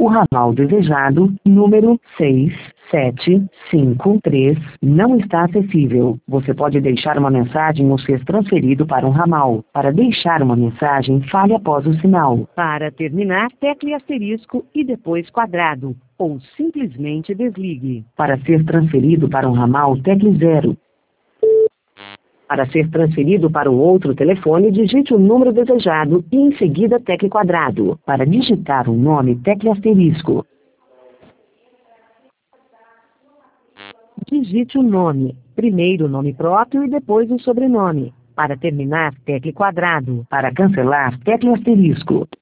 O ramal desejado, número 6753, não está acessível. Você pode deixar uma mensagem ou ser transferido para um ramal. Para deixar uma mensagem, fale após o sinal. Para terminar, tecle asterisco e depois quadrado, ou simplesmente desligue. Para ser transferido para um ramal, tecle 0. Para ser transferido para um outro telefone, digite o número desejado e em seguida tecle quadrado. Para digitar um nome, tecle asterisco. Digite o nome, primeiro o nome próprio e depois o sobrenome. Para terminar, tecle quadrado. Para cancelar, tecle asterisco.